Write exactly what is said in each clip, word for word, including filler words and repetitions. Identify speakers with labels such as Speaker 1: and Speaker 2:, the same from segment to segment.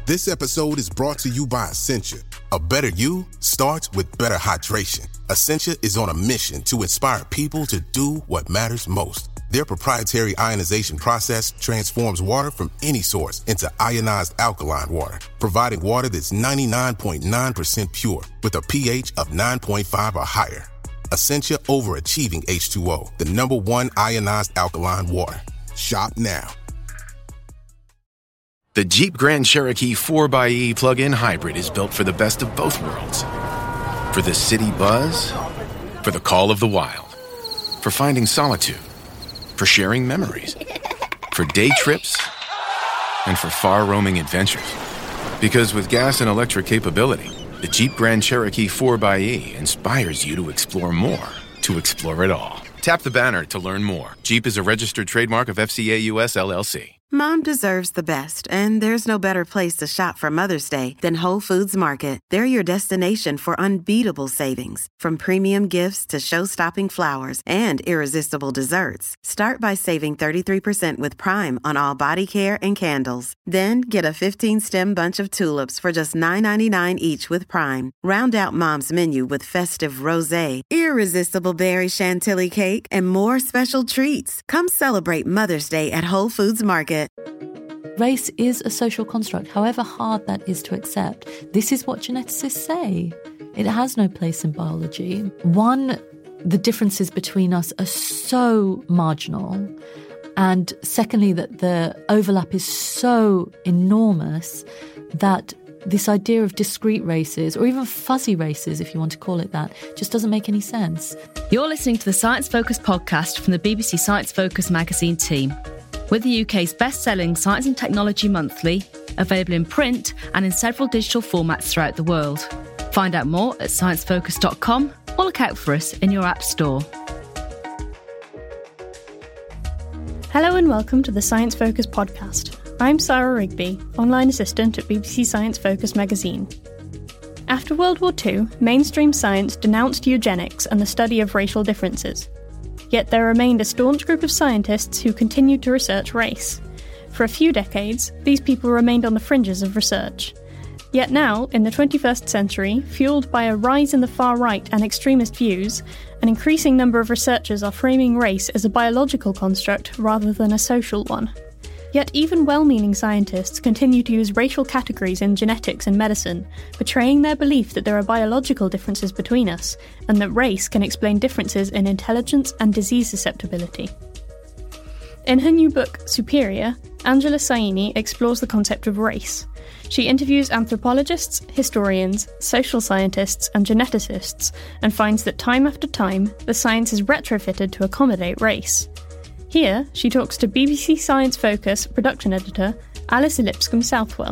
Speaker 1: This episode is brought to you by Essentia. A better you starts with better hydration. Essentia is on a mission to inspire people to do what matters most. Their proprietary ionization process transforms water from any source into ionized alkaline water, providing water that's ninety-nine point nine percent pure with a pH of nine point five or higher. Essentia Overachieving H two O, the number one ionized alkaline water. Shop now.
Speaker 2: The Jeep Grand Cherokee four by E plug-in hybrid is built for the best of both worlds. For the city buzz, for the call of the wild, for finding solitude, for sharing memories, for day trips, and for far-roaming adventures. Because with gas and electric capability, the Jeep Grand Cherokee four by E inspires you to explore more, to explore it all. Tap the banner to learn more. Jeep is a registered trademark of F C A U S L L C.
Speaker 3: Mom deserves the best, and there's no better place to shop for Mother's Day than Whole Foods Market. They're your destination for unbeatable savings, from premium gifts to show-stopping flowers and irresistible desserts. Start by saving thirty-three percent with Prime on all body care and candles. Then get a fifteen-stem bunch of tulips for just nine ninety-nine each with Prime. Round out Mom's menu with festive rosé, irresistible berry chantilly cake, and more special treats. Come celebrate Mother's Day at Whole Foods Market.
Speaker 4: Race is a social construct, however hard that is to accept. This is what geneticists say. It has no place in biology. One, the differences between us are so marginal. And secondly, that the overlap is so enormous that this idea of discrete races, or even fuzzy races, if you want to call it that, just doesn't make any sense.
Speaker 5: You're listening to the Science Focus podcast from the B B C Science Focus magazine team. We're the U K's best-selling Science and Technology Monthly, available in print and in several digital formats throughout the world. Find out more at science focus dot com or look out for us in your app store.
Speaker 6: Hello and welcome to the Science Focus podcast. I'm Sarah Rigby, online assistant at B B C Science Focus magazine. After World War Two, mainstream science denounced eugenics and the study of racial differences. Yet there remained a staunch group of scientists who continued to research race. For a few decades, these people remained on the fringes of research. Yet now, in the twenty-first century, fueled by a rise in the far right and extremist views, an increasing number of researchers are framing race as a biological construct rather than a social one. Yet even well-meaning scientists continue to use racial categories in genetics and medicine, betraying their belief that there are biological differences between us, and that race can explain differences in intelligence and disease susceptibility. In her new book, Superior, Angela Saini explores the concept of race. She interviews anthropologists, historians, social scientists, and geneticists, and finds that time after time, the science is retrofitted to accommodate race. Here, she talks to B B C Science Focus production editor Alice Lipscomb Southwell.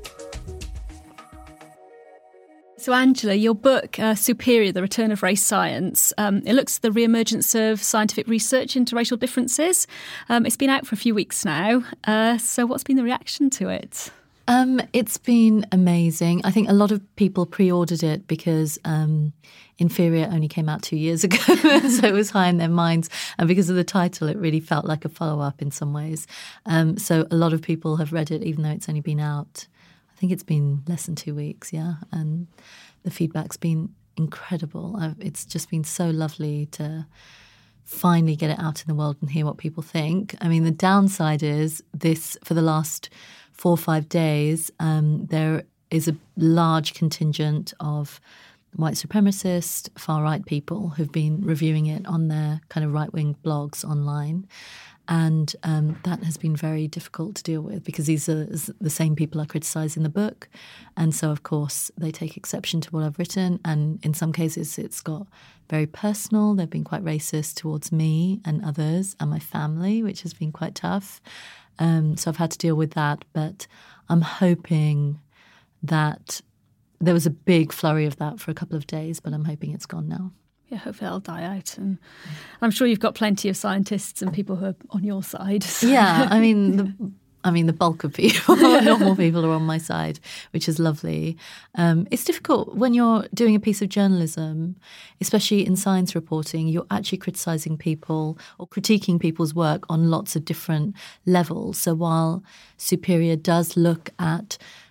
Speaker 5: So Angela, your book, uh, Superior, The Return of Race Science, um, it looks at the re-emergence of scientific research into racial differences. Um, it's been out for a few weeks now. Uh, so what's been the reaction to it?
Speaker 4: Um, it's been amazing. I think a lot of people pre-ordered it because um, Inferior only came out two years ago, so it was high in their minds. And because of the title, it really felt like a follow-up in some ways. Um, so a lot of people have read it, even though it's only been out. I think it's been less than two weeks, yeah. And the feedback's been incredible. I've, it's just been so lovely to finally get it out in the world and hear what people think. I mean, the downside is this, for the last four or five days, um, there is a large contingent of white supremacist, far-right people who've been reviewing it on their kind of right-wing blogs online. And um, that has been very difficult to deal with because these are the same people are criticising the book. And so, of course, they take exception to what I've written. And in some cases, it's got very personal. They've been quite racist towards me and others and my family, which has been quite tough. Um, so I've had to deal with that. But I'm hoping that there was a big flurry of that for a couple of days, but I'm hoping it's gone now.
Speaker 5: Yeah, hopefully it'll die out. And I'm sure you've got plenty of scientists and people who are on your side. So.
Speaker 4: Yeah, I mean, the, I mean, the bulk of people, normal people are on my side, which is lovely. Um, it's difficult when you're doing a piece of journalism, especially in science reporting, you're actually criticising people or critiquing people's work on lots of different levels. So while Superior does look at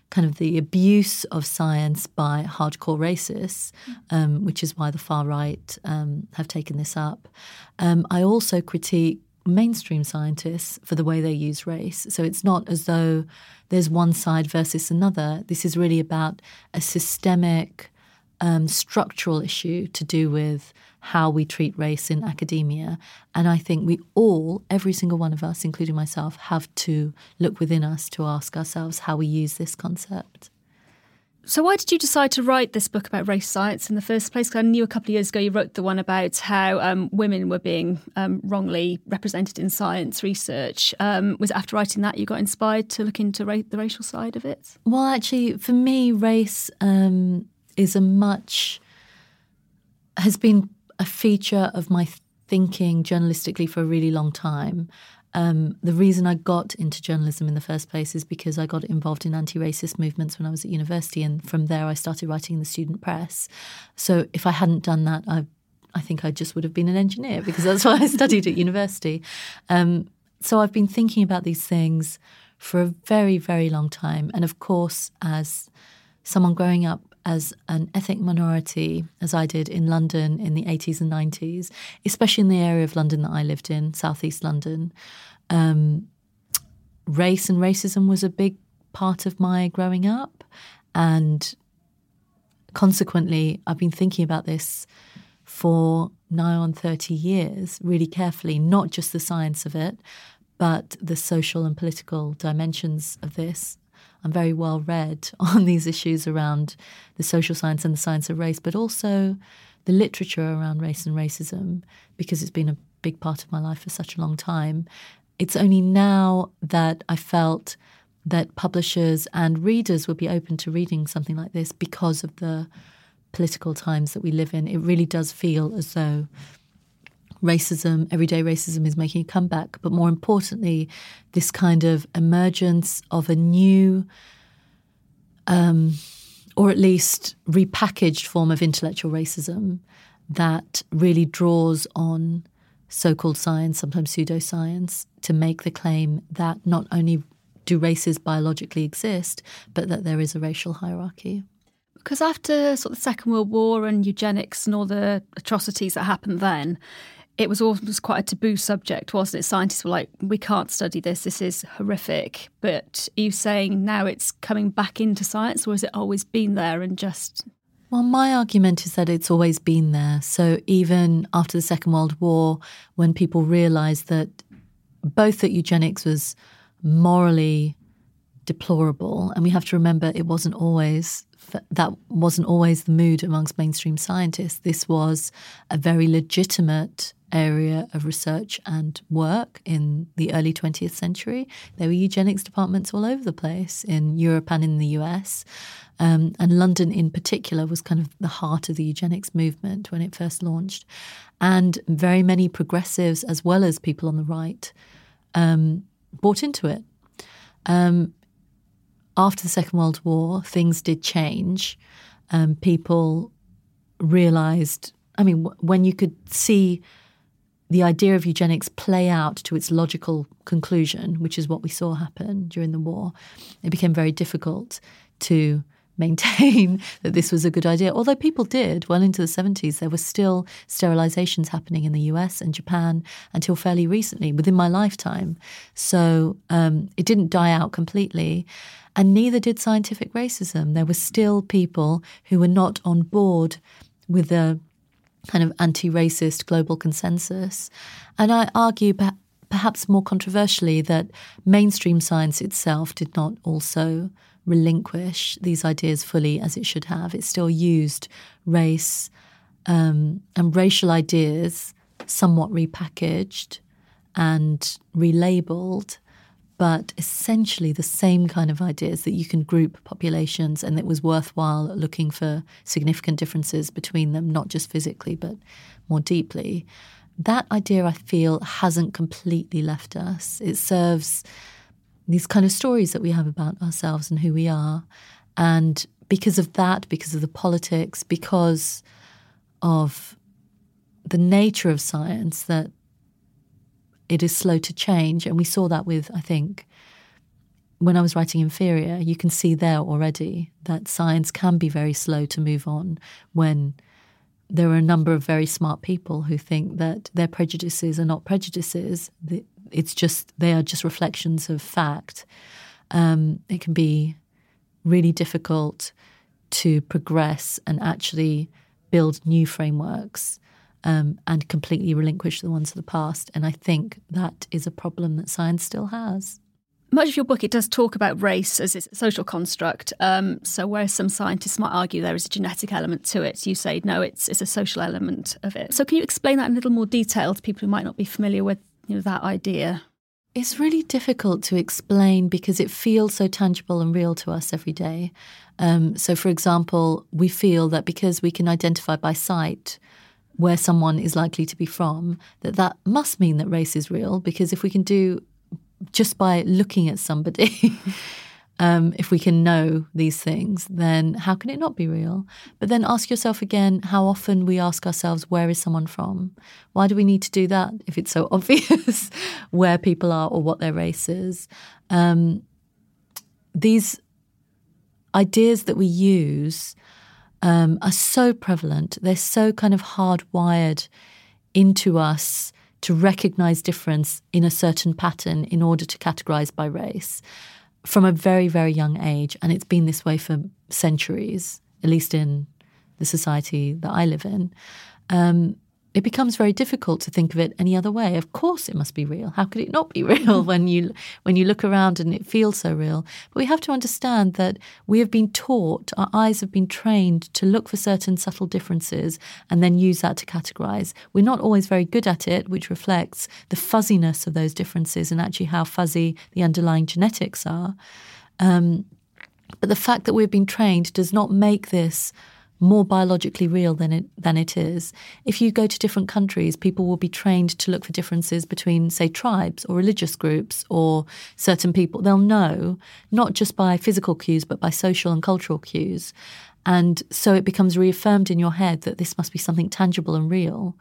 Speaker 4: kind of the abuse of science by hardcore racists, um, which is why the far right um, have taken this up. Um, I also critique mainstream scientists for the way they use race. So it's not as though there's one side versus another. This is really about a systemic, um, structural issue to do with how we treat race in academia. And I think we all, every single one of us, including myself, have to look within us to ask ourselves how we use this concept.
Speaker 6: So why did you decide to write this book about race science in the first place? Because I knew a couple of years ago you wrote the one about how um, women were being um, wrongly represented in science research. Um, was it after writing that you got inspired to look into ra- the racial side of it?
Speaker 4: Well, actually, for me, race um, is a much, has been a feature of my thinking journalistically for a really long time. Um, the reason I got into journalism in the first place is because I got involved in anti-racist movements when I was at university, and from there I started writing in the student press. So if I hadn't done that, I I think I just would have been an engineer, because that's what I studied at university. Um, so I've been thinking about these things for a very, very long time. And of course, as someone growing up as an ethnic minority, as I did in London in the eighties and nineties, especially in the area of London that I lived in, southeast London, um, race and racism was a big part of my growing up. And consequently, I've been thinking about this for nigh on thirty years, really carefully, not just the science of it, but the social and political dimensions of this. I'm very well read on these issues around the social science and the science of race, but also the literature around race and racism, because it's been a big part of my life for such a long time. It's only now that I felt that publishers and readers would be open to reading something like this because of the political times that we live in. It really does feel as though racism, everyday racism, is making a comeback. But more importantly, this kind of emergence of a new, um, or at least repackaged form of intellectual racism that really draws on so-called science, sometimes pseudoscience, to make the claim that not only do races biologically exist, but that there is a racial hierarchy.
Speaker 6: Because after sort of the Second World War and eugenics and all the atrocities that happened then, it was always quite a taboo subject, wasn't it? Scientists were like, we can't study this, this is horrific. But are you saying now it's coming back into science, or has it always been there and just...
Speaker 4: Well, my argument is that it's always been there. So even after the Second World War, when people realised that both that eugenics was morally deplorable, and we have to remember it wasn't always... that wasn't always the mood amongst mainstream scientists. This was a very legitimate area of research and work in the early twentieth century. There were eugenics departments all over the place in Europe and in the U S. Um, and London in particular was kind of the heart of the eugenics movement when it first launched. And very many progressives, as well as people on the right, um, bought into it. Um, After the Second World War, things did change. Um, people realised, I mean, w- when you could see the idea of eugenics play out to its logical conclusion, which is what we saw happen during the war, it became very difficult to maintain that this was a good idea. Although people did, well into the seventies, there were still sterilizations happening in the U S and Japan until fairly recently, within my lifetime. So um, it didn't die out completely. And neither did scientific racism. There were still people who were not on board with the kind of anti-racist global consensus. And I argue, perhaps more controversially, that mainstream science itself did not also relinquish these ideas fully as it should have. It still used race um, and racial ideas, somewhat repackaged and relabeled, but essentially the same kind of ideas, that you can group populations and it was worthwhile looking for significant differences between them, not just physically, but more deeply. That idea, I feel, hasn't completely left us. It serves these kind of stories that we have about ourselves and who we are. And because of that, because of the politics, because of the nature of science, that it is slow to change. And we saw that with, I think, when I was writing Inferior, you can see there already that science can be very slow to move on when there are a number of very smart people who think that their prejudices are not prejudices. It's just, they are just reflections of fact. Um, it can be really difficult to progress and actually build new frameworks um, and completely relinquish the ones of the past. And I think that is a problem that science still has.
Speaker 6: Much of your book, it does talk about race as a social construct. Um, so whereas some scientists might argue there is a genetic element to it, you say, no, it's it's a social element of it. So can you explain that in a little more detail to people who might not be familiar with, you know, that idea?
Speaker 4: It's really difficult to explain because it feels so tangible and real to us every day. Um, so, for example, we feel that because we can identify by sight where someone is likely to be from, that that must mean that race is real, because if we can do just by looking at somebody, um, if we can know these things, then how can it not be real? But then ask yourself again how often we ask ourselves, where is someone from? Why do we need to do that if it's so obvious where people are or what their race is? Um, these ideas that we use um, are so prevalent. They're so kind of hardwired into us to recognize difference in a certain pattern in order to categorize by race from a very, very young age. And it's been this way for centuries, at least in the society that I live in. Um, it becomes very difficult to think of it any other way. Of course it must be real. How could it not be real when you when you look around and it feels so real? But we have to understand that we have been taught, our eyes have been trained to look for certain subtle differences and then use that to categorize. We're not always very good at it, which reflects the fuzziness of those differences and actually how fuzzy the underlying genetics are. Um, but the fact that we've been trained does not make this more biologically real than it than it is. If you go to different countries, people will be trained to look for differences between, say, tribes or religious groups or certain people. They'll know, not just by physical cues, but by social and cultural cues. And so it becomes reaffirmed in your head that this must be something tangible and real.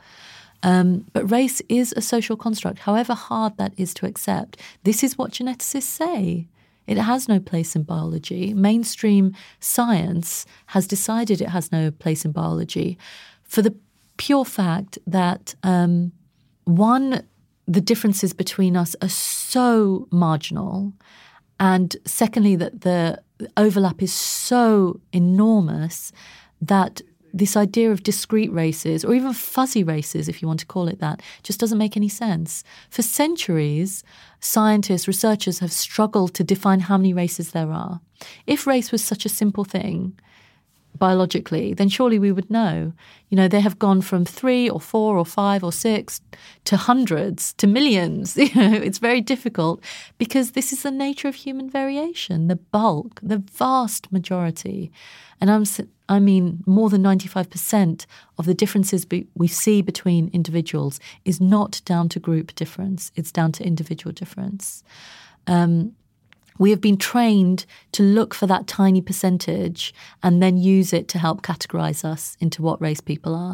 Speaker 4: Um, but race is a social construct, however hard that is to accept. This is what geneticists say. It has no place in biology. Mainstream science has decided it has no place in biology for the pure fact that, um, one, the differences between us are so marginal, and secondly, that the overlap is so enormous that this idea of discrete races, or even fuzzy races, if you want to call it that, just doesn't make any sense. For centuries, scientists, researchers have struggled to define how many races there are. If race was such a simple thing, biologically, then surely we would know. You know, they have gone from three or four or five or six to hundreds to millions. You know, it's very difficult because this is the nature of human variation, the bulk, the vast majority. And I'm, I mean, more than ninety-five percent of the differences be, we see between individuals is not down to group difference. It's down to individual difference. Um, We have been trained to look for that tiny percentage and then use it to help categorize us into what race people are.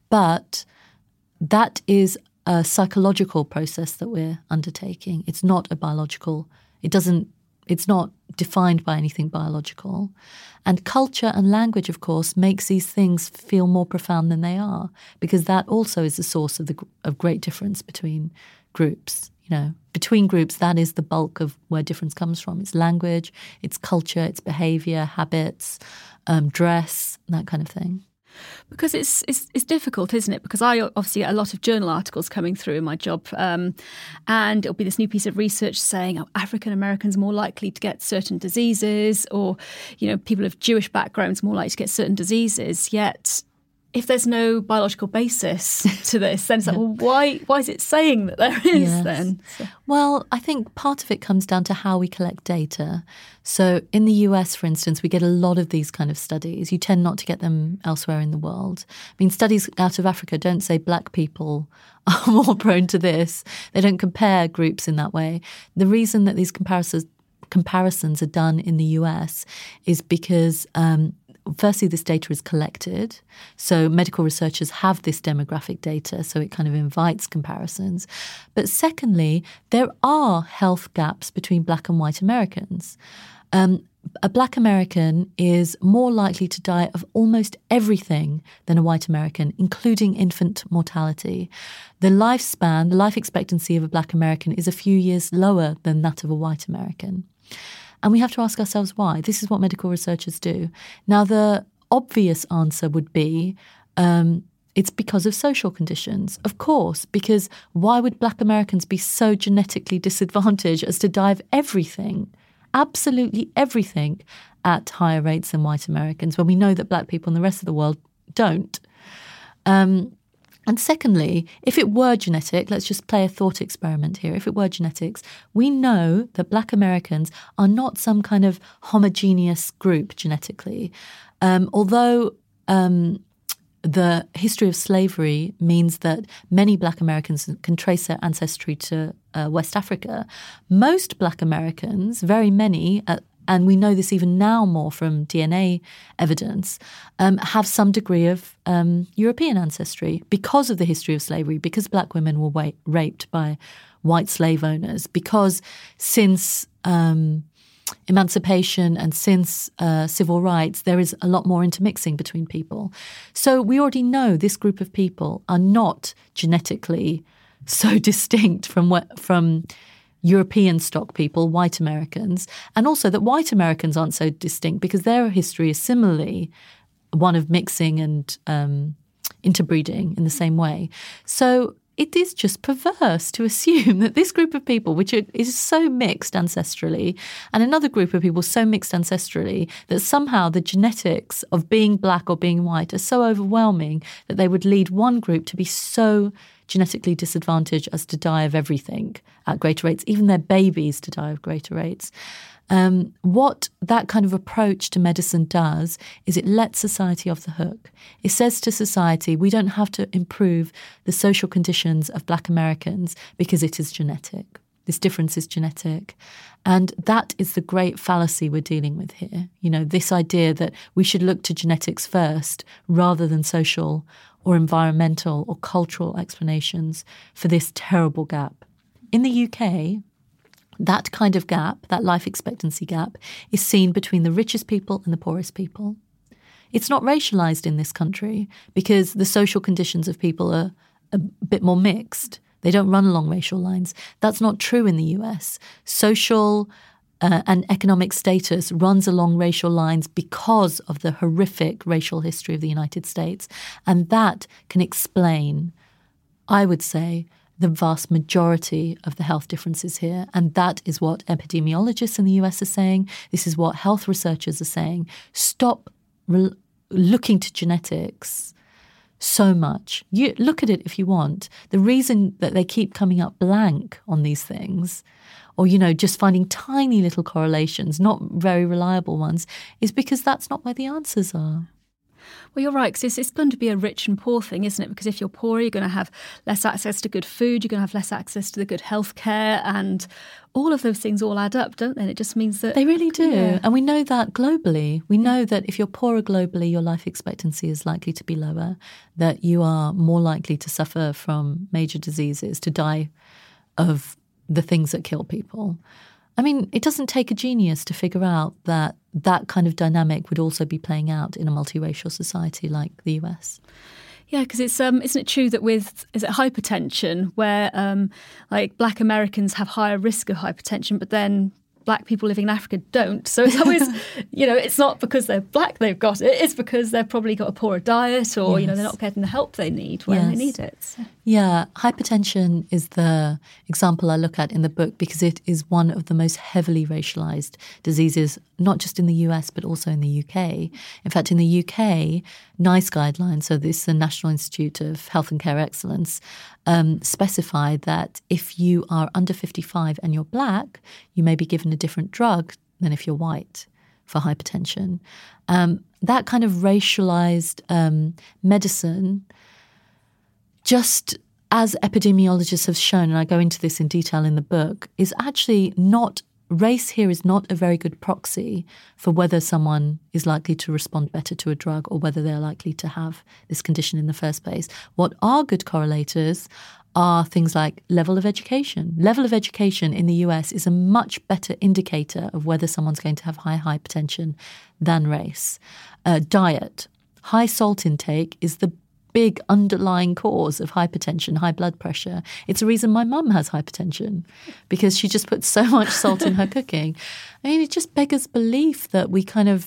Speaker 4: But that is a psychological process that we're undertaking. It's not a biological. It doesn't, it's not defined by anything biological. And culture and language, of course, makes these things feel more profound than they are, because that also is the source of the of great difference between groups. You know, between groups, that is the bulk of where difference comes from. It's language, it's culture, it's behaviour, habits, um, dress, that kind of thing.
Speaker 6: Because it's, it's it's difficult, isn't it? Because I obviously get a lot of journal articles coming through in my job, um, and it'll be this new piece of research saying, oh, African Americans are more likely to get certain diseases, or, you know, people of Jewish backgrounds more likely to get certain diseases. Yet, if there's no biological basis to this, then it's like, well, why why is it saying that there is
Speaker 4: yes.
Speaker 6: then? So.
Speaker 4: Well, I think part of it comes down to how we collect data. So in the U S, for instance, we get a lot of these kind of studies. You tend not to get them elsewhere in the world. I mean, studies out of Africa don't say black people are more prone to this. They don't compare groups in that way. The reason that these comparisons comparisons are done in the U S is because um, firstly, this data is collected. So medical researchers have this demographic data, so it kind of invites comparisons. But secondly, there are health gaps between black and white Americans. Um, a black American is more likely to die of almost everything than a white American, including infant mortality. The lifespan, the life expectancy of a black American is a few years lower than that of a white American. And we have to ask ourselves why. This is what medical researchers do. Now, the obvious answer would be um, it's because of social conditions. Of course, because why would black Americans be so genetically disadvantaged as to die of everything, absolutely everything, at higher rates than white Americans, when we know that black people in the rest of the world don't? Um, And secondly, if it were genetic, let's just play a thought experiment here. If it were genetics, we know that black Americans are not some kind of homogeneous group genetically. Um, although um, the history of slavery means that many black Americans can trace their ancestry to uh, West Africa, most black Americans, very many, uh, and we know this even now more from D N A evidence, um, have some degree of um, European ancestry because of the history of slavery, because black women were wa- raped by white slave owners, because since um, emancipation and since uh, civil rights, there is a lot more intermixing between people. So we already know this group of people are not genetically so distinct from what, from European stock people, white Americans, and also that white Americans aren't so distinct because their history is similarly one of mixing and um, interbreeding in the same way. So it is just perverse to assume that this group of people, which is so mixed ancestrally, and another group of people so mixed ancestrally, that somehow the genetics of being black or being white are so overwhelming that they would lead one group to be so genetically disadvantaged as to die of everything at greater rates, even their babies to die of greater rates. Um, what that kind of approach to medicine does is it lets society off the hook. It says to society, we don't have to improve the social conditions of black Americans because it is genetic. This difference is genetic. And that is the great fallacy we're dealing with here. You know, this idea that we should look to genetics first rather than social or environmental or cultural explanations for this terrible gap. In the U K, that kind of gap, that life expectancy gap, is seen between the richest people and the poorest people. It's not racialized in this country because the social conditions of people are a bit more mixed. They don't run along racial lines. That's not true in the U S. Social uh, and economic status runs along racial lines because of the horrific racial history of the United States. And that can explain, I would say, the vast majority of the health differences here. And that is what epidemiologists in the U S are saying. This is what health researchers are saying. Stop re- looking to genetics so much. You look at it if you want. The reason that they keep coming up blank on these things, or, you know, just finding tiny little correlations, not very reliable ones, is because that's not where the answers are.
Speaker 6: Well, you're right, because it's, it's going to be a rich and poor thing, isn't it? Because if you're poor, you're going to have less access to good food, you're going to have less access to the good healthcare, and all of those things all add up, don't they? And it just means that...
Speaker 4: They really do.
Speaker 6: Yeah.
Speaker 4: And we know that globally. We know that if you're poorer globally, your life expectancy is likely to be lower, that you are more likely to suffer from major diseases, to die of the things that kill people. I mean, it doesn't take a genius to figure out that that kind of dynamic would also be playing out in a multiracial society like the U S.
Speaker 6: Yeah, because it's um, isn't it true that with is it hypertension, where um, like black Americans have higher risk of hypertension, but then black people living in Africa don't. So it's always, you know, it's not because they're black they've got it. It's because they've probably got a poorer diet, or, yes. you know, they're not getting the help they need when yes. they need it. So.
Speaker 4: Yeah, hypertension is the example I look at in the book because it is one of the most heavily racialized diseases, not just in the U S, but also in the U K. In fact, in the U K, NICE guidelines, so this is the National Institute of Health and Care Excellence, um, specify that if you are under fifty-five and you're black, you may be given a different drug than if you're white for hypertension. Um, that kind of racialized um, medicine, just as epidemiologists have shown, and I go into this in detail in the book, is actually not race here is not a very good proxy for whether someone is likely to respond better to a drug or whether they're likely to have this condition in the first place. What are good correlators are things like level of education. Level of education in the U S is a much better indicator of whether someone's going to have high hypertension than race. Uh, diet. High salt intake is the big underlying cause of hypertension, high blood pressure. It's a reason my mum has hypertension, because she just puts so much salt in her cooking. I mean, it just beggars belief that we kind of,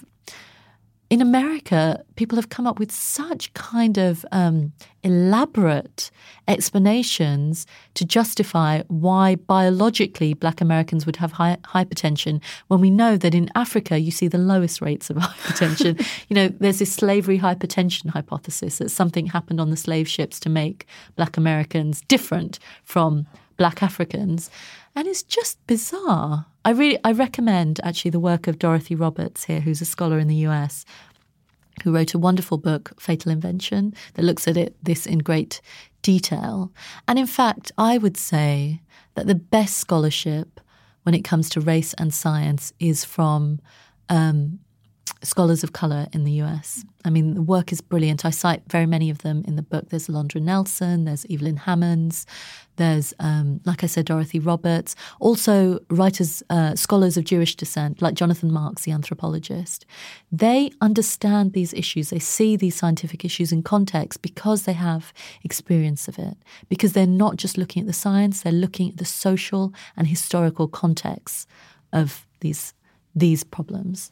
Speaker 4: in America, people have come up with such kind of um, elaborate explanations to justify why biologically Black Americans would have high, hypertension, when we know that in Africa you see the lowest rates of hypertension. You know, there's this slavery hypertension hypothesis that something happened on the slave ships to make Black Americans different from Black Africans. And it's just bizarre. I really, I recommend actually the work of Dorothy Roberts here, who's a scholar in the U S, who wrote a wonderful book, Fatal Invention, that looks at it this in great detail. And in fact, I would say that the best scholarship when it comes to race and science is from um, scholars of colour in the U S. I mean, the work is brilliant. I cite very many of them in the book. There's Alondra Nelson, there's Evelyn Hammonds, there's, um, like I said, Dorothy Roberts. Also writers, uh, scholars of Jewish descent, like Jonathan Marks, the anthropologist. They understand these issues. They see these scientific issues in context because they have experience of it, because they're not just looking at the science, they're looking at the social and historical contexts of these these problems.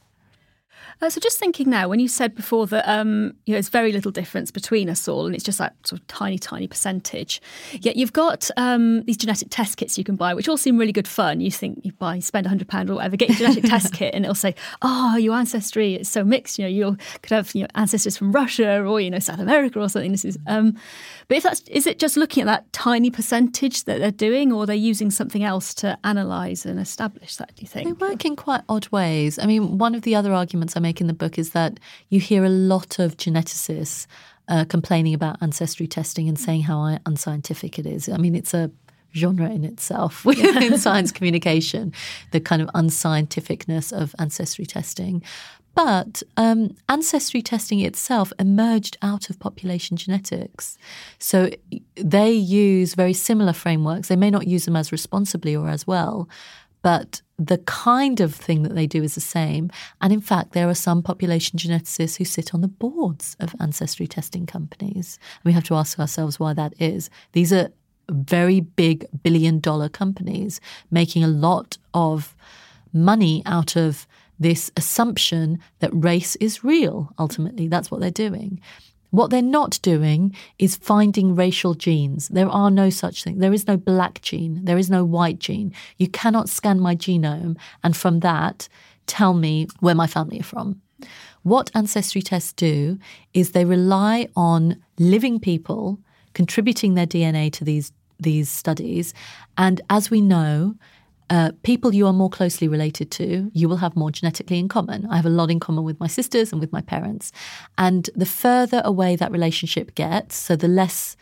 Speaker 6: Uh, so just thinking now, when you said before that um, you know, there's very little difference between us all, and it's just like sort of tiny, tiny percentage. Yet you've got um, these genetic test kits you can buy, which all seem really good fun. You think you buy, spend one hundred pounds or whatever, get your genetic test kit, and it'll say, "Oh, your ancestry is so mixed. You know, you could have you know ancestors from Russia or you know South America or something." This is, um, but if that's, is it just looking at that tiny percentage that they're doing, or they're using something else to analyse and establish that? Do you think
Speaker 4: they work in quite odd ways? I mean, one of the other arguments I make in the book is that you hear a lot of geneticists uh, complaining about ancestry testing and saying how unscientific it is. I mean, it's a genre in itself within science communication, the kind of unscientificness of ancestry testing. But um, ancestry testing itself emerged out of population genetics. So they use very similar frameworks. They may not use them as responsibly or as well, but the kind of thing that they do is the same. And in fact, there are some population geneticists who sit on the boards of ancestry testing companies. And we have to ask ourselves why that is. These are very big billion dollar companies making a lot of money out of this assumption that race is real. Ultimately, that's what they're doing. What they're not doing is finding racial genes. There are no such thing. There is no black gene. There is no white gene. You cannot scan my genome and from that tell me where my family are from. What ancestry tests do is they rely on living people contributing their D N A to these, these studies. And as we know, Uh, people you are more closely related to, you will have more genetically in common. I have a lot in common with my sisters and with my parents. And the further away that relationship gets, so the less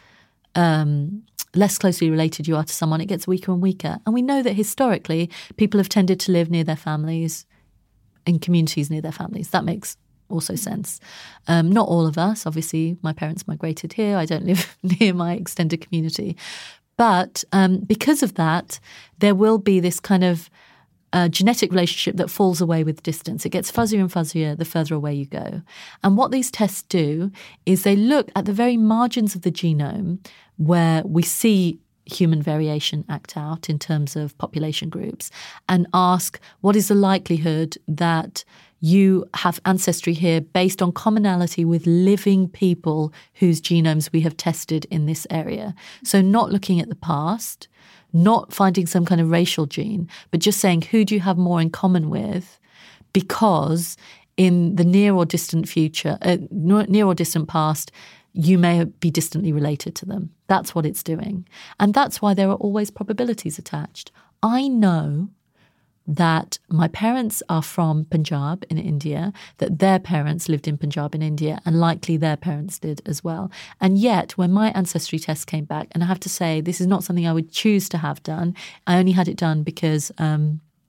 Speaker 4: um, less closely related you are to someone, it gets weaker and weaker. And we know that historically, people have tended to live near their families, in communities near their families. That makes also sense. Um, not all of us. Obviously, my parents migrated here. I don't live near my extended community. But um, because of that, there will be this kind of uh, genetic relationship that falls away with distance. It gets fuzzier and fuzzier the further away you go. And what these tests do is they look at the very margins of the genome where we see human variation act out in terms of population groups and ask what is the likelihood that you have ancestry here based on commonality with living people whose genomes we have tested in this area. So not looking at the past, not finding some kind of racial gene, but just saying who do you have more in common with, because in the near or distant future, uh, near or distant past, you may be distantly related to them. That's what it's doing. And that's why there are always probabilities attached. I know that my parents are from Punjab in India, that their parents lived in Punjab in India, and likely their parents did as well. And yet, when my ancestry test came back, and I have to say, this is not something I would choose to have done. I only had it done because um,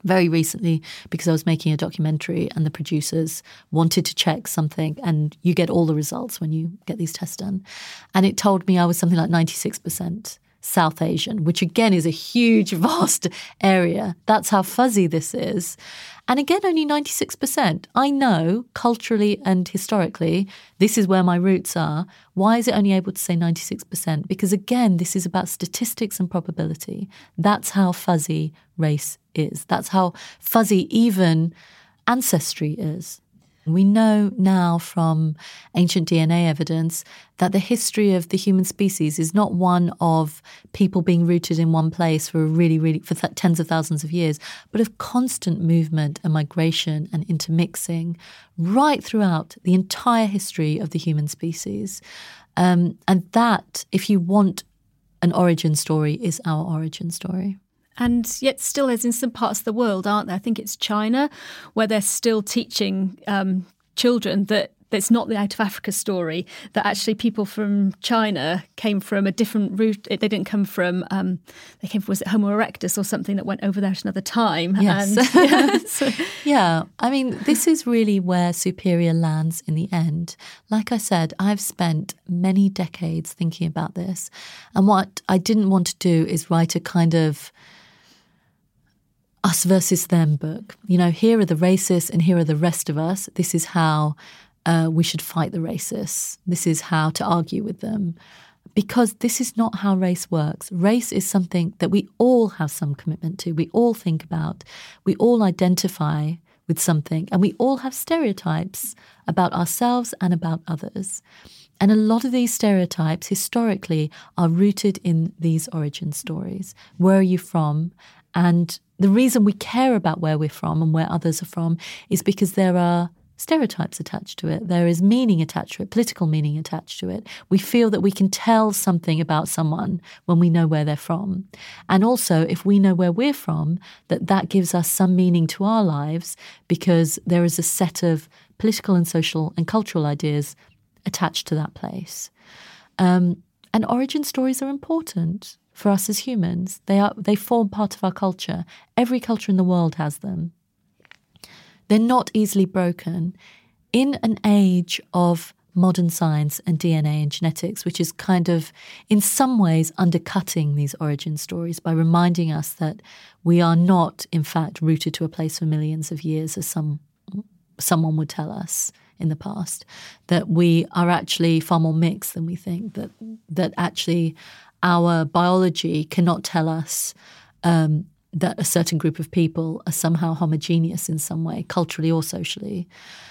Speaker 4: very recently because I was making a documentary and the producers wanted to check something, and you get all the results when you get these tests done. And it told me I was something like ninety-six percent South Asian, which again is a huge, vast area. That's how fuzzy this is. And again, only ninety-six percent. I know culturally and historically, this is where my roots are. Why is it only able to say ninety-six percent? Because again, this is about statistics and probability. That's how fuzzy race is. That's how fuzzy even ancestry is. We know now from ancient D N A evidence that the history of the human species is not one of people being rooted in one place for a really, really for th- tens of thousands of years, but of constant movement and migration and intermixing right throughout the entire history of the human species. Um, and that, if you want an origin story, is our origin story.
Speaker 6: And yet still there's in some parts of the world, aren't there? I think it's China, where they're still teaching um, children that it's not the Out of Africa story, that actually people from China came from a different route. They didn't come from, um, they came from, was it Homo erectus or something that went over there at another time?
Speaker 4: Yes.
Speaker 6: And, yeah, so.
Speaker 4: yeah, I mean, this is really where Superior lands in the end. Like I said, I've spent many decades thinking about this. And what I didn't want to do is write a kind of us versus them book. You know, here are the racists and here are the rest of us. This is how uh, we should fight the racists. This is how to argue with them. Because this is not how race works. Race is something that we all have some commitment to. We all think about. We all identify with something. And we all have stereotypes about ourselves and about others. And a lot of these stereotypes historically are rooted in these origin stories. Where are you from? And the reason we care about where we're from and where others are from is because there are stereotypes attached to it. There is meaning attached to it, political meaning attached to it. We feel that we can tell something about someone when we know where they're from. And also, if we know where we're from, that that gives us some meaning to our lives because there is a set of political and social and cultural ideas attached to that place. Um, and origin stories are important for us as humans. They are they form part of our culture. Every culture in the world has them. They're not easily broken. In an age of modern science and D N A and genetics, which is kind of in some ways undercutting these origin stories by reminding us that we are not, in fact, rooted to a place for millions of years, as some someone would tell us in the past, that we are actually far more mixed than we think, that that actually our biology cannot tell us um, that a certain group of people are somehow homogeneous in some way, culturally or socially.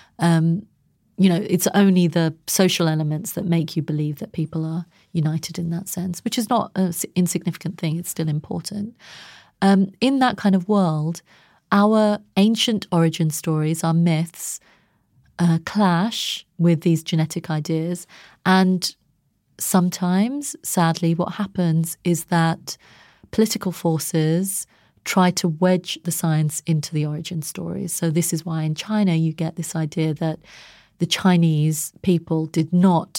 Speaker 4: Um, you know, it's only the social elements that make you believe that people are united in that sense, which is not an insignificant thing. It's still important. Um, in that kind of world, our ancient origin stories, our myths, uh, clash with these genetic ideas. And sometimes, sadly, what happens is that political forces try to wedge the science into the origin stories. So this is why in China you get this idea that the Chinese people did not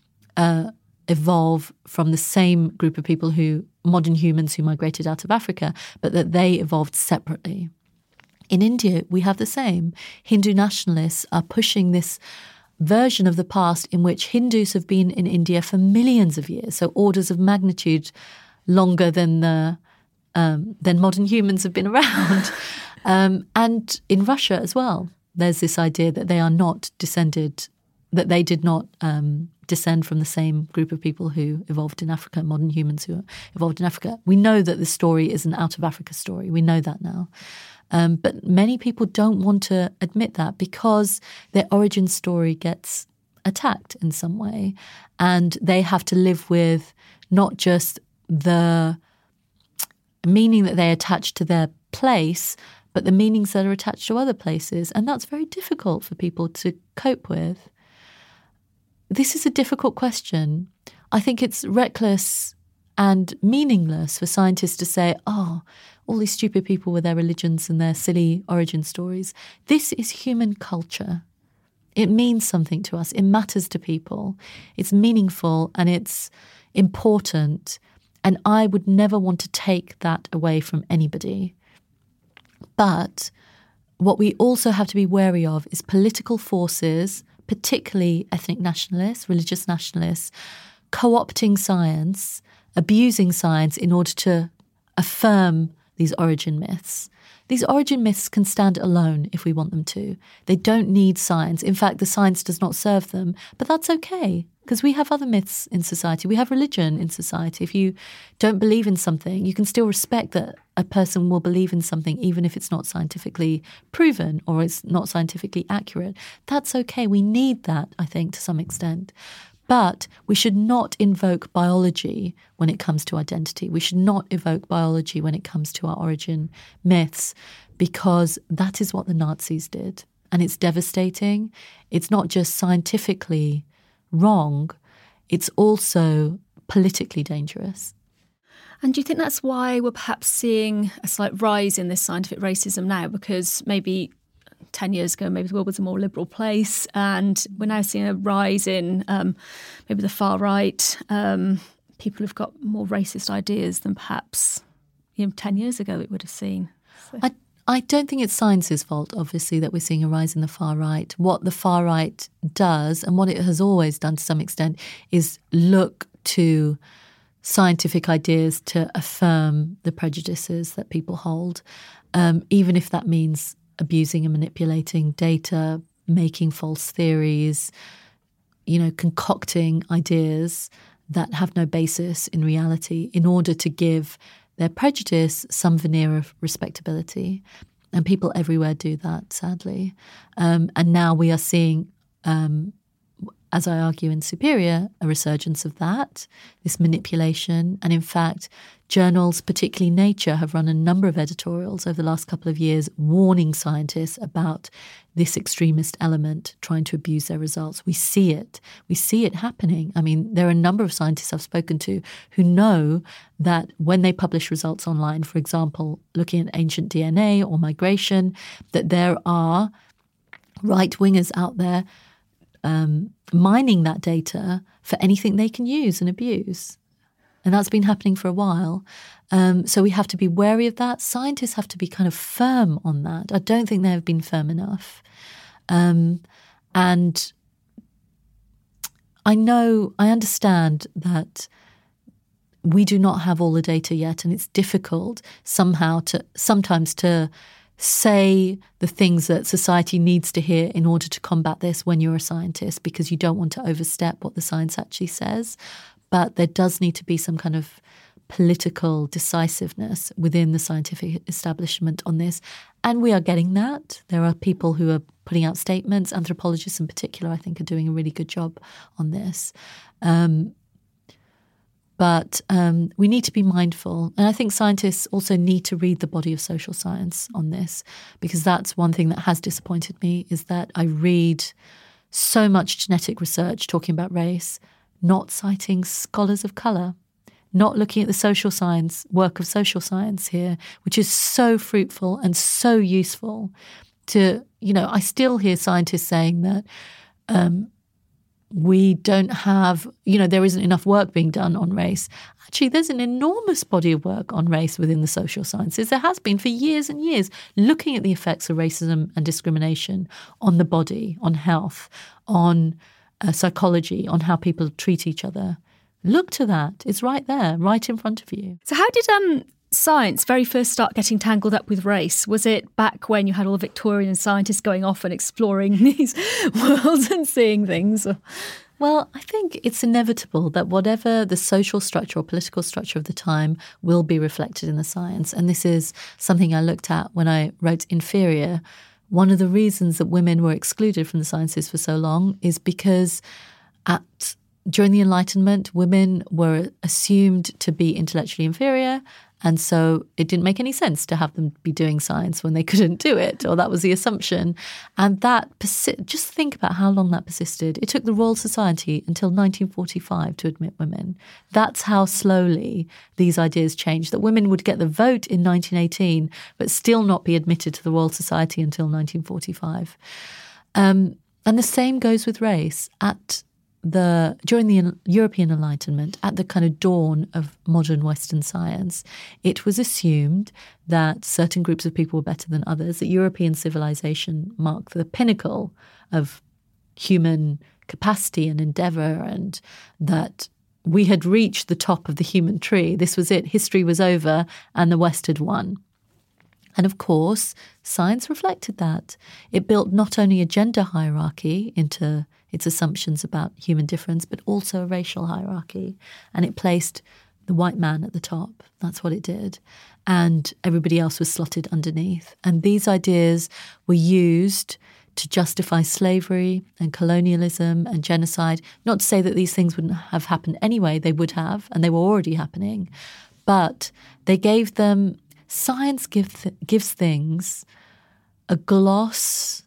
Speaker 4: uh, evolve from the same group of people who, modern humans who migrated out of Africa, but that they evolved separately. In India, we have the same. Hindu nationalists are pushing this version of the past in which Hindus have been in India for millions of years, so orders of magnitude longer than the um, than modern humans have been around. um, and in Russia as well, there's this idea that they are not descended, that they did not um, descend from the same group of people who evolved in Africa, modern humans who evolved in Africa. We know that the story is an out of Africa story. We know that now. Um, but many people don't want to admit that because their origin story gets attacked in some way. And they have to live with not just the meaning that they attach to their place, but the meanings that are attached to other places. And that's very difficult for people to cope with. This is a difficult question. I think it's reckless and meaningless for scientists to say, oh, all these stupid people with their religions and their silly origin stories. This is human culture. It means something to us. It matters to people. It's meaningful and it's important. And I would never want to take that away from anybody. But what we also have to be wary of is political forces, particularly ethnic nationalists, religious nationalists, co-opting science, abusing science in order to affirm these origin myths. These origin myths can stand alone if we want them to. They don't need science. In fact, the science does not serve them, but that's okay because we have other myths in society. We have religion in society. If you don't believe in something, you can still respect that a person will believe in something even if it's not scientifically proven or it's not scientifically accurate. That's okay. We need that, I think, to some extent. But we should not invoke biology when it comes to identity. We should not evoke biology when it comes to our origin myths, because that is what the Nazis did. And it's devastating. It's not just scientifically wrong, it's also politically dangerous.
Speaker 7: And do you think that's why we're perhaps seeing a slight rise in this scientific racism now? Because maybe ten years ago, maybe the world was a more liberal place, and we're now seeing a rise in um, maybe the far right. Um, people who've got more racist ideas than perhaps you know, ten years ago it would have seen. So.
Speaker 4: I, I don't think it's science's fault, obviously, that we're seeing a rise in the far right. What the far right does, and what it has always done to some extent, is look to scientific ideas to affirm the prejudices that people hold, um, even if that means abusing and manipulating data, making false theories, you know, concocting ideas that have no basis in reality in order to give their prejudice some veneer of respectability. And people everywhere do that, sadly. Um, and now we are seeing, um, as I argue in Superior, a resurgence of that, this manipulation. And in fact, journals, particularly Nature, have run a number of editorials over the last couple of years warning scientists about this extremist element trying to abuse their results. We see it. We see it happening. I mean, there are a number of scientists I've spoken to who know that when they publish results online, for example, looking at ancient D N A or migration, that there are right-wingers out there um, mining that data for anything they can use and abuse. And that's been happening for a while. Um, so we have to be wary of that. Scientists have to be kind of firm on that. I don't think they have been firm enough. Um, and I know, I understand that we do not have all the data yet, and it's difficult somehow to sometimes to say the things that society needs to hear in order to combat this when you're a scientist, because you don't want to overstep what the science actually says. But there does need to be some kind of political decisiveness within the scientific establishment on this. And we are getting that. There are people who are putting out statements. Anthropologists in particular, I think, are doing a really good job on this. Um, but um, we need to be mindful. And I think scientists also need to read the body of social science on this, because that's one thing that has disappointed me, is that I read so much genetic research talking about race, not citing scholars of colour, not looking at the social science, work of social science here, which is so fruitful and so useful to, you know, I still hear scientists saying that um, we don't have, you know, there isn't enough work being done on race. Actually, there's an enormous body of work on race within the social sciences. There has been for years and years, looking at the effects of racism and discrimination on the body, on health, on Uh, psychology, on how people treat each other. Look to that. It's right there, right in front of you.
Speaker 7: So how did um, science very first start getting tangled up with race? Was it back when you had all the Victorian scientists going off and exploring these worlds and seeing things?
Speaker 4: Well, I think it's inevitable that whatever the social structure or political structure of the time will be reflected in the science. And this is something I looked at when I wrote Inferior. One of the reasons that women were excluded from the sciences for so long is because at during the Enlightenment, women were assumed to be intellectually inferior, and so it didn't make any sense to have them be doing science when they couldn't do it, or that was the assumption. And that, persi- just think about how long that persisted. It took the Royal Society until nineteen forty-five to admit women. That's how slowly these ideas changed, that women would get the vote in nineteen eighteen, but still not be admitted to the Royal Society until nineteen forty-five. Um, and the same goes with race. At the during the European Enlightenment, at the kind of dawn of modern Western science, it was assumed that certain groups of people were better than others, that European civilization marked the pinnacle of human capacity and endeavour, and that we had reached the top of the human tree. This was it. History was over and the West had won. And of course, science reflected that. It built not only a gender hierarchy into its assumptions about human difference, but also a racial hierarchy. And it placed the white man at the top. That's what it did. And everybody else was slotted underneath. And these ideas were used to justify slavery and colonialism and genocide. Not to say that these things wouldn't have happened anyway, they would have, and they were already happening. But they gave them, science give, gives things a gloss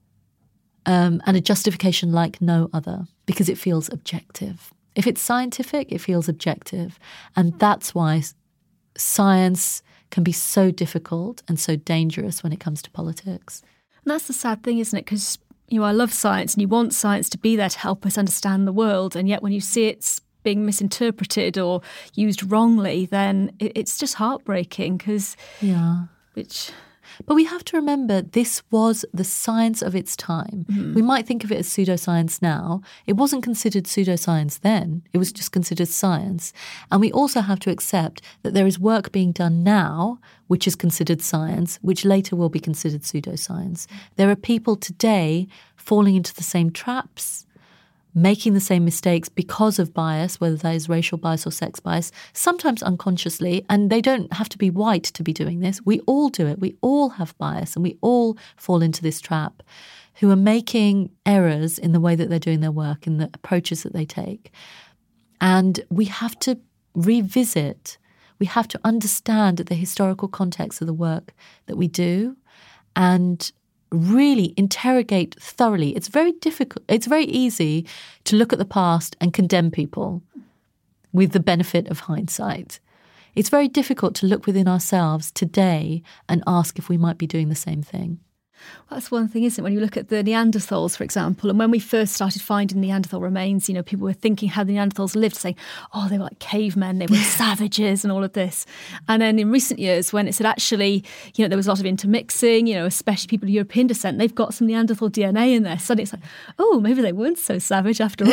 Speaker 4: um, and a justification like no other, because it feels objective. If it's scientific, it feels objective. And that's why science can be so difficult and so dangerous when it comes to politics.
Speaker 7: And that's the sad thing, isn't it? Because, you know, I love science and you want science to be there to help us understand the world. And yet when you see it's being misinterpreted or used wrongly, then it, it's just heartbreaking because...
Speaker 4: Yeah.
Speaker 7: Which...
Speaker 4: But we have to remember this was the science of its time. Mm-hmm. We might think of it as pseudoscience now. It wasn't considered pseudoscience then. It was just considered science. And we also have to accept that there is work being done now which is considered science, which later will be considered pseudoscience. There are people today falling into the same traps, making the same mistakes because of bias, whether that is racial bias or sex bias, sometimes unconsciously, and they don't have to be white to be doing this. We all do it. We all have bias and we all fall into this trap, who are making errors in the way that they're doing their work, in the approaches that they take. And we have to revisit, we have to understand the historical context of the work that we do and really interrogate thoroughly. It's very difficult. It's very easy to look at the past and condemn people with the benefit of hindsight. It's very difficult to look within ourselves today and ask if we might be doing the same thing.
Speaker 7: Well, that's one thing, isn't it? When you look at the Neanderthals, for example, and when we first started finding Neanderthal remains, you know, people were thinking how the Neanderthals lived, saying, oh, they were like cavemen, they were savages and all of this. And then in recent years, when it said actually, you know, there was a lot of intermixing, you know, especially people of European descent, they've got some Neanderthal D N A in there. Suddenly it's like, oh, maybe they weren't so savage after all.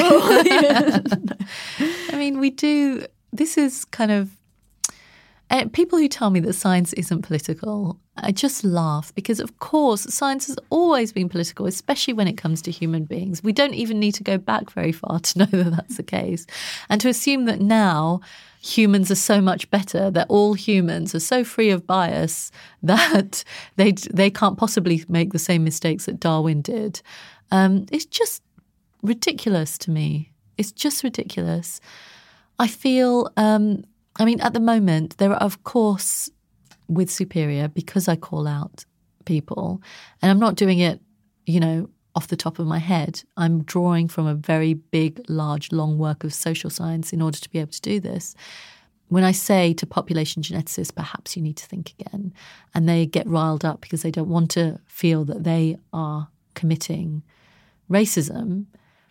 Speaker 4: I mean, we do, this is kind of, Uh, people who tell me that science isn't political, I just laugh because, of course, science has always been political, especially when it comes to human beings. We don't even need to go back very far to know that that's the case. And to assume that now humans are so much better, that all humans are so free of bias that they they can't possibly make the same mistakes that Darwin did, um, it's just ridiculous to me. It's just ridiculous. I feel... Um, I mean, at the moment, there are, of course, with Superior, because I call out people, and I'm not doing it, you know, off the top of my head. I'm drawing from a very big, large, long work of social science in order to be able to do this. When I say to population geneticists, perhaps you need to think again, and they get riled up because they don't want to feel that they are committing racism.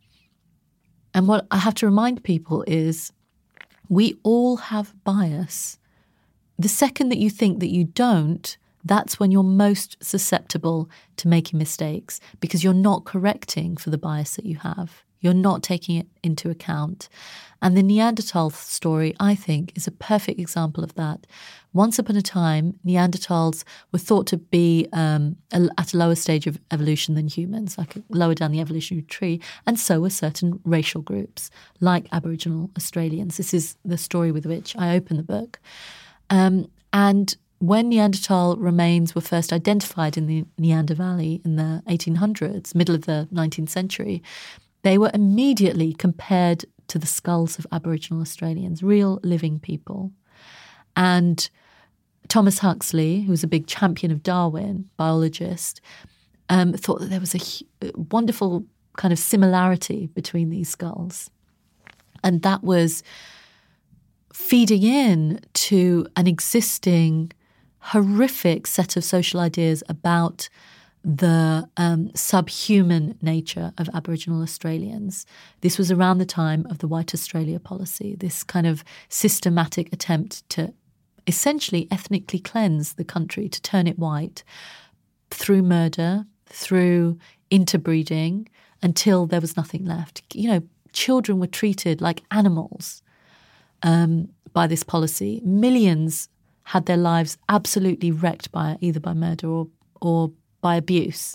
Speaker 4: And what I have to remind people is, we all have bias. The second that you think that you don't, that's when you're most susceptible to making mistakes because you're not correcting for the bias that you have. You're not taking it into account. And the Neanderthal story, I think, is a perfect example of that. Once upon a time, Neanderthals were thought to be um, at a lower stage of evolution than humans, like lower down the evolutionary tree, and so were certain racial groups, like Aboriginal Australians. This is the story with which I open the book. Um, and when Neanderthal remains were first identified in the Neander Valley in the eighteen hundreds, middle of the nineteenth century, they were immediately compared to the skulls of Aboriginal Australians, real living people. And Thomas Huxley, who was a big champion of Darwin, biologist, um, thought that there was a, a wonderful kind of similarity between these skulls. And that was feeding in to an existing horrific set of social ideas about the um, subhuman nature of Aboriginal Australians. This was around the time of the White Australia policy, this kind of systematic attempt to essentially ethnically cleanse the country, to turn it white through murder, through interbreeding, until there was nothing left. You know, children were treated like animals um, by this policy. Millions had their lives absolutely wrecked by either by murder or or by abuse.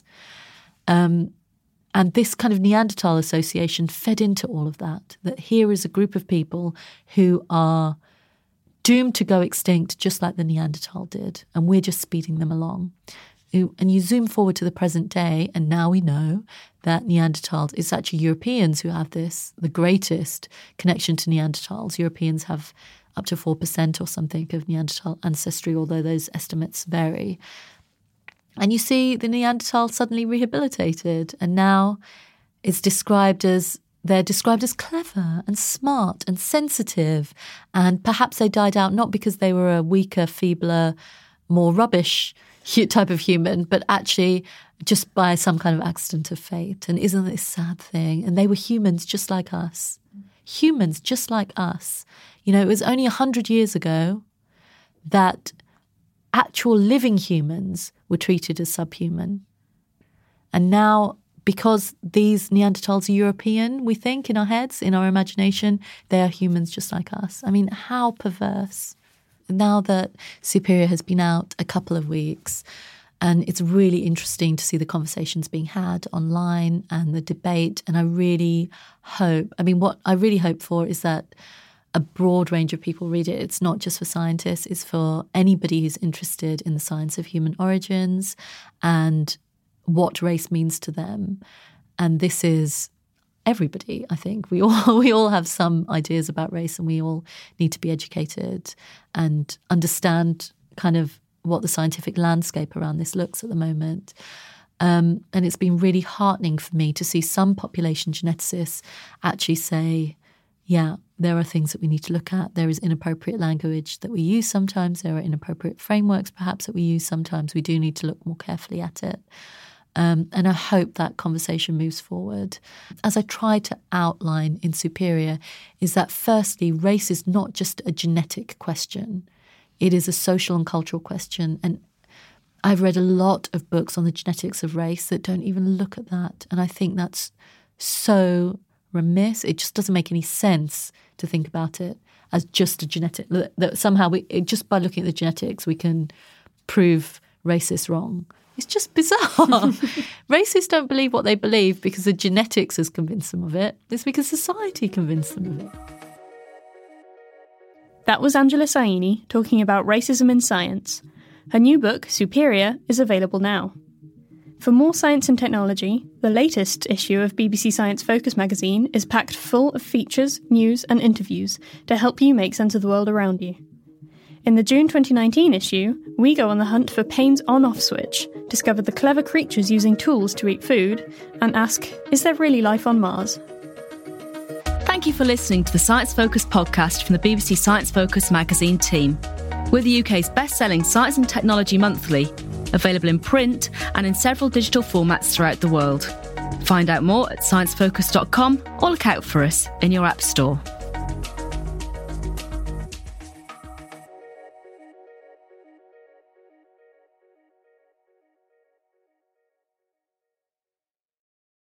Speaker 4: Um, and this kind of Neanderthal association fed into all of that, that here is a group of people who are doomed to go extinct just like the Neanderthal did, and we're just speeding them along. And you zoom forward to the present day, and now we know that Neanderthals, it's actually Europeans who have this, the greatest connection to Neanderthals. Europeans have up to four percent or something of Neanderthal ancestry, although those estimates vary. And you see the Neanderthal suddenly rehabilitated, and now it's described as, they're described as clever and smart and sensitive, and perhaps they died out not because they were a weaker, feebler, more rubbish type of human, but actually just by some kind of accident of fate. And isn't this a sad thing? And they were humans just like us. Humans just like us. You know, it was only a hundred years ago that actual living humans were treated as subhuman. And now, because these Neanderthals are European, we think in our heads, in our imagination, they are humans just like us. I mean, how perverse. Now that Superior has been out a couple of weeks, and it's really interesting to see the conversations being had online and the debate, and I really hope, I mean, what I really hope for is that a broad range of people read it. It's not just for scientists, it's for anybody who's interested in the science of human origins and what race means to them. And this is everybody, I think. We all we all have some ideas about race, and we all need to be educated and understand kind of what the scientific landscape around this looks at the moment. Um, and it's been really heartening for me to see some population geneticists actually say, yeah, there are things that we need to look at. There is inappropriate language that we use sometimes. There are inappropriate frameworks perhaps that we use sometimes. We do need to look more carefully at it. Um, and I hope that conversation moves forward. As I try to outline in Superior, is that firstly, race is not just a genetic question. It is a social and cultural question. And I've read a lot of books on the genetics of race that don't even look at that. And I think that's so remiss. It just doesn't make any sense to think about it as just a genetic, that somehow we, just by looking at the genetics, we can prove racists wrong. It's just bizarre. Racists don't believe what they believe because the genetics has convinced them of it. It's because society convinced them of it.
Speaker 6: That was Angela Saini talking about racism in science. Her new book, Superior, is available now. For more science and technology, the latest issue of B B C Science Focus magazine is packed full of features, news and interviews to help you make sense of the world around you. In the June twenty nineteen issue, we go on the hunt for Payne's on-off switch, discover the clever creatures using tools to eat food, and ask, is there really life on Mars?
Speaker 5: Thank you for listening to the Science Focus podcast from the B B C Science Focus magazine team. We're the U K's best-selling Science and Technology Monthly, available in print and in several digital formats throughout the world. Find out more at science focus dot com or look out for us in your app store.